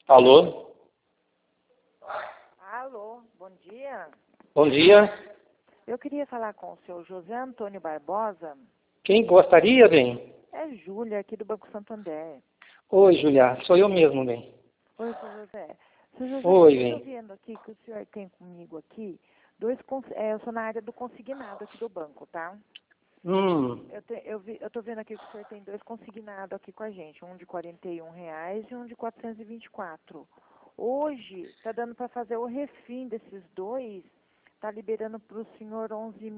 Alô? Alô, bom dia. Bom dia. Eu queria falar com o senhor José Antônio Barbosa. Quem gostaria, bem? É Júlia, aqui do Banco Santander. Oi, Julia. Sou eu mesmo, bem. Oi, senhor José. Senhor José, Oi, eu estou bem. vendo aqui que o senhor tem comigo aqui eu sou na área do consignado aqui do banco, tá? Hum. Eu tô vendo aqui que o senhor tem 2 consignados aqui com a gente, um de R$ 41 e um de 424. Hoje, tá dando para fazer o refim desses dois, tá liberando para o senhor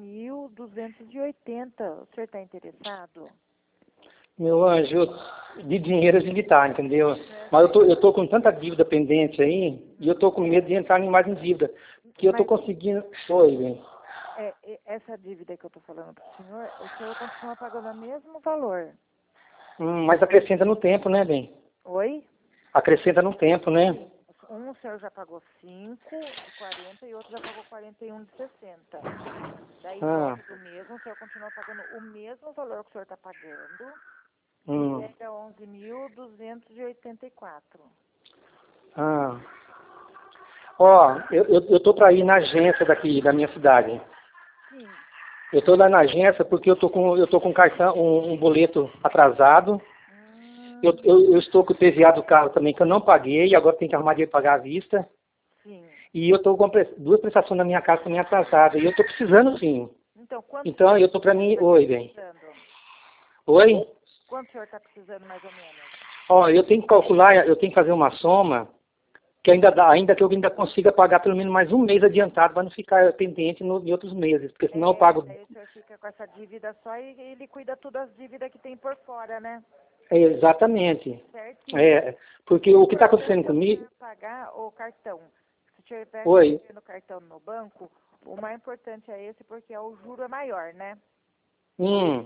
11.280. O senhor está interessado? Meu anjo, de dinheiro a gente tá, entendeu? Mas eu tô com tanta dívida pendente aí, e eu tô com medo de entrar mais em dívida. Que eu tô Mas conseguindo... Oi, bem. essa dívida que eu tô falando para o senhor continua pagando o mesmo valor. Mas acrescenta no tempo, né, bem? Oi? Acrescenta no tempo, né? Um o senhor já pagou 5 de 40 e outro já pagou 41 de 60. Daí Ah. volta do mesmo, o senhor continua pagando o mesmo valor que o senhor está pagando e Hum. pega 11.284. Ah. Ó, eu tô para ir na agência daqui, da minha cidade. Sim. Eu tô lá na agência porque eu tô com cartão, um boleto atrasado. Eu estou com o PVA do carro também, que eu não paguei, e agora tem que arrumar dinheiro para pagar à vista. Sim. E eu estou com duas prestações na minha casa também atrasadas. E eu estou precisando, sim. Então, quanto Então, eu estou para mim... Oi, bem. precisando? Oi? Quanto o senhor está precisando, mais ou menos? Ó, eu tenho que calcular, eu tenho que fazer uma soma, que ainda dá, ainda que eu ainda consiga pagar pelo menos mais um mês adiantado, para não ficar pendente em outros meses. Porque senão eu pago... Aí o senhor fica com essa dívida só e ele cuida todas as dívidas que tem por fora, né? Exatamente. Certinho. Porque o que está acontecendo comigo... Pagar o cartão. Se tiver Oi. no cartão no banco, o mais importante é esse porque o juro é maior, né? Hum.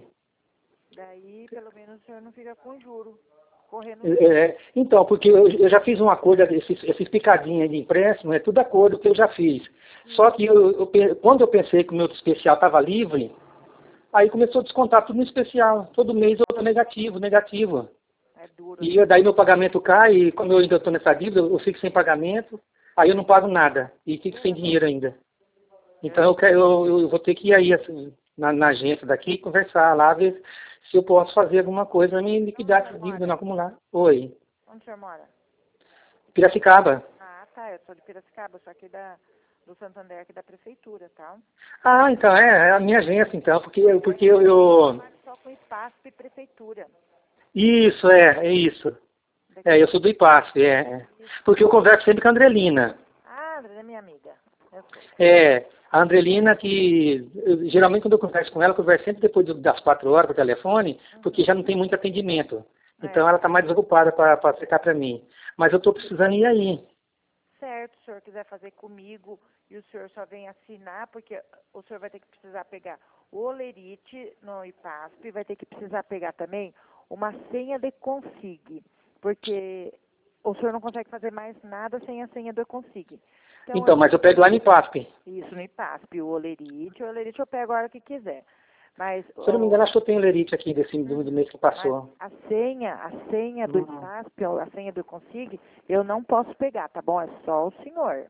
Daí, pelo menos, o senhor não fica com juro correndo. Então, porque eu já fiz um acordo, esses picadinhos de empréstimo, é tudo acordo que eu já fiz. Só que quando eu pensei que o meu especial estava livre, aí começou a descontar tudo no especial. Todo mês eu estou negativo. É duro. E daí meu pagamento cai, e como eu ainda estou nessa dívida, eu fico sem pagamento, aí eu não pago nada, e fico sem dinheiro ainda. Então eu vou ter que ir aí assim, na agência daqui, conversar lá, ver se eu posso fazer alguma coisa para me liquidar essa dívida, não acumular. Oi. Onde o senhor mora? Piracicaba. Ah, tá. Eu sou de Piracicaba, só aqui do Santander, aqui da prefeitura, tá? Ah, então, é a minha agência, então, porque eu... Só com espaço e prefeitura. Isso, é isso. Eu sou do IPASP, Porque eu converso sempre com a Andrelina. Ah, André é minha amiga. Eu sei. A Andrelina geralmente quando eu converso com ela, eu converso sempre depois das 4 horas por telefone, porque já não tem muito atendimento. Então ela está mais desocupada para acertar para mim. Mas eu estou precisando ir aí. Certo, se o senhor quiser fazer comigo e o senhor só vem assinar, porque o senhor vai ter que precisar pegar o Olerite no IPASP, vai ter que precisar pegar também uma senha de Consig, porque o senhor não consegue fazer mais nada sem a senha do Consig. Então, mas eu pego lá no IPASP. Isso, no IPASP, o Olerite eu pego a hora que quiser. Mas, Se eu não me engano, acho que eu tenho lerite aqui do mês que passou. a senha do IPASP, a senha do Consig, eu não posso pegar, tá bom? É só o senhor.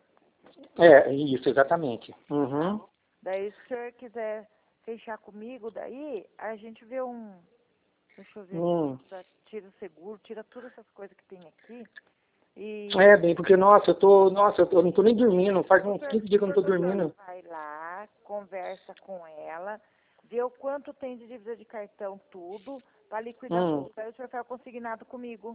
Isso, exatamente. Uhum. Daí, se o senhor quiser fechar comigo, daí a gente vê deixa eu ver, tira o seguro, tira todas essas coisas que tem aqui. Bem, porque, eu não estou nem dormindo, faz uns 15 dias que eu não estou dormindo. Vai lá, conversa com ela, vê o quanto tem de dívida de cartão, tudo, para liquidar tudo. Aí o senhor fica consignado comigo.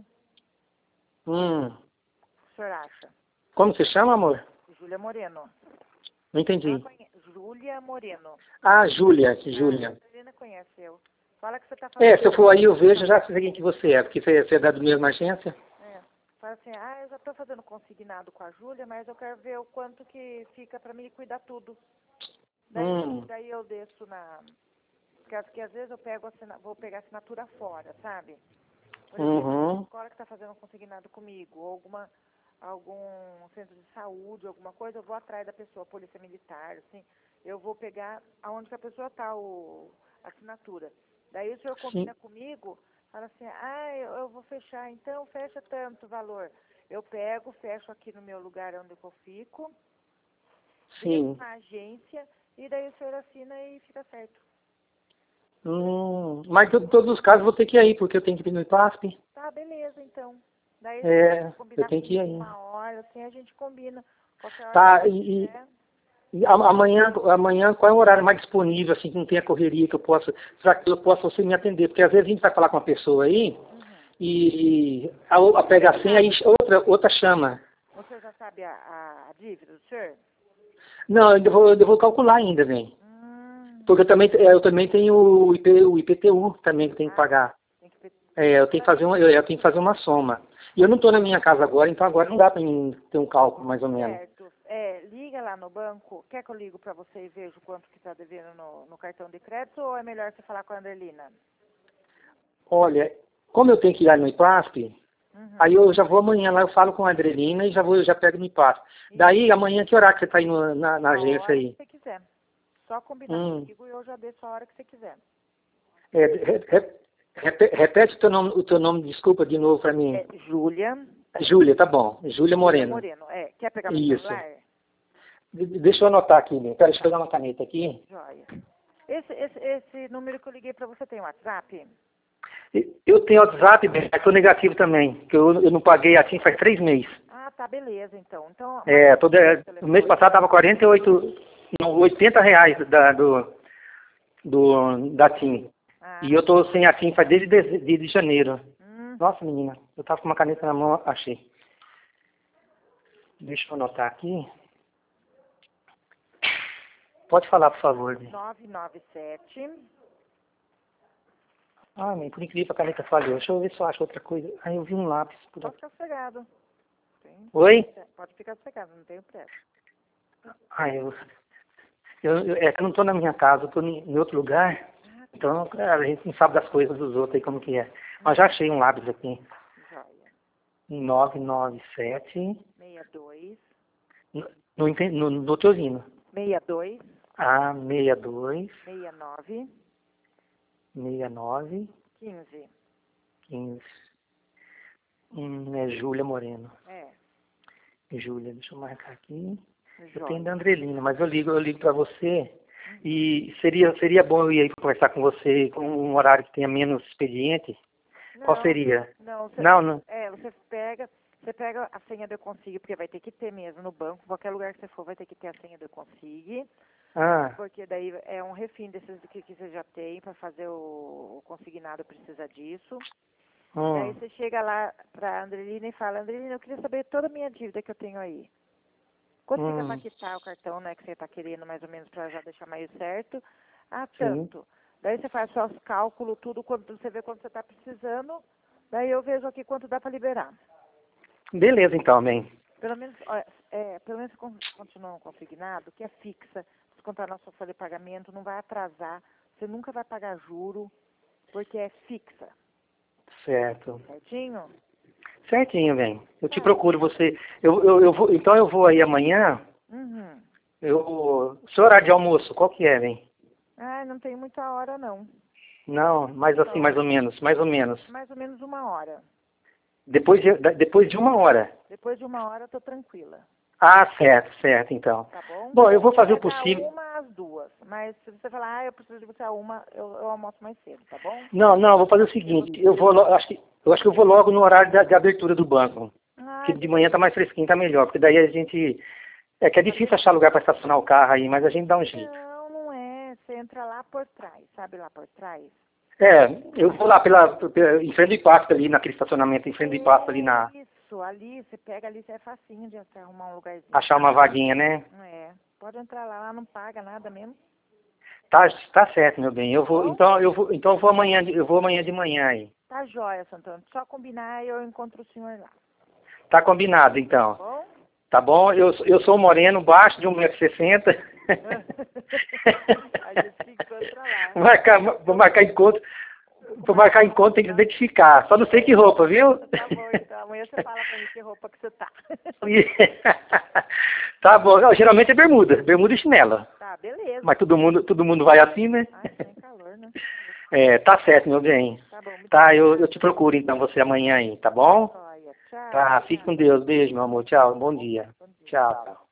O que o senhor acha? Como você chama, amor? Júlia Moreno. Não entendi. Júlia Moreno. Ah, Júlia. A Helena conhece eu. Fala que você está falando. Se eu for aí, eu vejo, já sei quem que você é, porque você é da mesma agência. Fala assim, eu já estou fazendo consignado com a Júlia, mas eu quero ver o quanto que fica para me liquidar tudo. Daí eu desço porque às vezes eu vou pegar assinatura fora, sabe? Por exemplo, a escola que está fazendo consignado comigo, ou algum centro de saúde, alguma coisa, eu vou atrás da pessoa, polícia militar, assim, eu vou pegar aonde que a pessoa está, a assinatura. Daí o senhor combina comigo, fala assim, eu vou fechar, então fecha tanto valor. Eu pego, fecho aqui no meu lugar onde eu fico. Sim. Na agência, e daí o senhor assina e fica certo. Mas em todos os casos vou ter que ir aí, porque eu tenho que ir no IPASP. Tá, beleza, então. Daí eu tenho que ir aí. uma hora, assim a gente combina. Qualquer hora Tá, que amanhã qual é o horário mais disponível, assim, que não tenha correria, que eu possa, será que eu posso você me atender? Porque às vezes a gente vai falar com uma pessoa aí, e a pega a senha, aí outra chama. O senhor já sabe a dívida do senhor? Não, eu vou calcular ainda, bem. Porque eu também tenho o IPTU também que eu tenho que pagar. Eu tenho que fazer uma soma. E eu não estou na minha casa agora, então agora não dá para mim ter um cálculo, mais ou menos. Certo. Liga lá no banco. Quer que eu ligo para você e veja o quanto que está devendo no cartão de crédito, ou é melhor você falar com a Anderlina? Olha, como eu tenho que ir lá no IPASP, aí eu já vou amanhã lá, eu falo com a Adriana e já pego no IPASP. Daí, amanhã, que horário que você está indo na agência aí? A hora que você quiser. Só combinar comigo e eu já desço a hora que você quiser. Repete o teu nome, desculpa, de novo para mim. Júlia. Júlia, tá bom. Júlia Moreno. Quer pegar meu celular? Deixa eu anotar aqui, né? Pera, deixa eu pegar uma caneta aqui. Joia. Esse número que eu liguei para você tem WhatsApp? Eu tenho WhatsApp, mas estou negativo também, porque eu não paguei assim faz 3 meses. Ah, tá, beleza, então. No mês passado estava 80 reais da TIM. E eu estou sem a TIM faz desde janeiro. Nossa, menina, eu estava com uma caneta na mão, achei. Deixa eu anotar aqui. Pode falar, por favor. 997. Mãe, por incrível, a caneta falhou. Deixa eu ver se eu acho outra coisa. Eu vi um lápis. Pode ficar sossegado. Oi? Pode ficar sossegado, não tenho pressa. É que eu não estou na minha casa, eu estou em outro lugar. Então, a gente não sabe das coisas dos outros aí, como que é. Mas já achei um lápis aqui. Joia. 997. 62. No Teosino. 62. 62. 69. 69. 15. É Júlia Moreno. Júlia, deixa eu marcar aqui. Eu tenho da Andrelina, mas eu ligo para você. E seria bom eu ir aí conversar com você com um horário que tenha menos expediente? Qual seria? Não. Você pega a senha do Eu Consigo, porque vai ter que ter mesmo no banco. Qualquer lugar que você for vai ter que ter a senha do Eu Consigo. Porque daí é um refim desses que você já tem, para fazer o consignado precisa disso. Daí você chega lá para a Andrelina e fala: Andrelina, eu queria saber toda a minha dívida que eu tenho aí. Consiga maquitar o cartão, né, que você está querendo, mais ou menos, para já deixar mais certo. Tanto. Sim. Daí você faz só os cálculos, tudo, quando você vê quanto você está precisando. Daí eu vejo aqui quanto dá para liberar. Beleza, então, bem. Pelo menos continua um consignado, que é fixa. Descontar nossa folha de pagamento, não vai atrasar. Você nunca vai pagar juro, porque é fixa. Certo. Certinho? Certinho, bem. Eu te procuro, você. Então eu vou aí amanhã. Seu horário de almoço, qual que é, bem? Não tem muita hora, não. Não, mas assim, mais ou menos. Mais ou menos 1 hora. Depois de 1 hora? Depois de 1 hora eu tô tranquila. Certo, então. Tá bom? Bom, eu vou fazer o possível. Às 2. Mas se você falar, eu preciso de você a 1, eu almoço mais cedo, tá bom? Não, eu vou fazer o seguinte, eu acho que eu vou logo no horário de abertura do banco. Porque de manhã tá mais fresquinho, tá melhor. Porque daí a gente... É que é difícil achar lugar para estacionar o carro aí, mas a gente dá um jeito. Não é. Você entra lá por trás, sabe lá por trás? Eu vou lá em frente do IPASP ali, naquele estacionamento, em frente do IPASP ali na... Isso, ali, você pega ali, é facinho de você arrumar um lugarzinho. Achar uma vaguinha, né? Pode entrar lá não paga nada mesmo. Tá certo, meu bem. Eu vou amanhã de manhã aí. Tá jóia, Santana. Só combinar e eu encontro o senhor lá. Tá combinado, então. Tá bom? Tá bom? Eu sou moreno, baixo de 1,60 m. A gente se encontra lá. Vou marcar encontro. Para marcar encontro tem que identificar. Só não sei que roupa, viu? Tá bom, então. Amanhã você fala pra mim que roupa que você tá. Tá bom. Geralmente é bermuda e chinela. Tá, beleza. Mas todo mundo vai assim, né? Tem calor, né? Tá certo, meu bem. Tá bom. Eu te procuro, então, você amanhã aí, tá bom? Tchau. Tá, fique com Deus. Beijo, meu amor. Tchau. Bom dia. Bom dia. Tchau, tchau.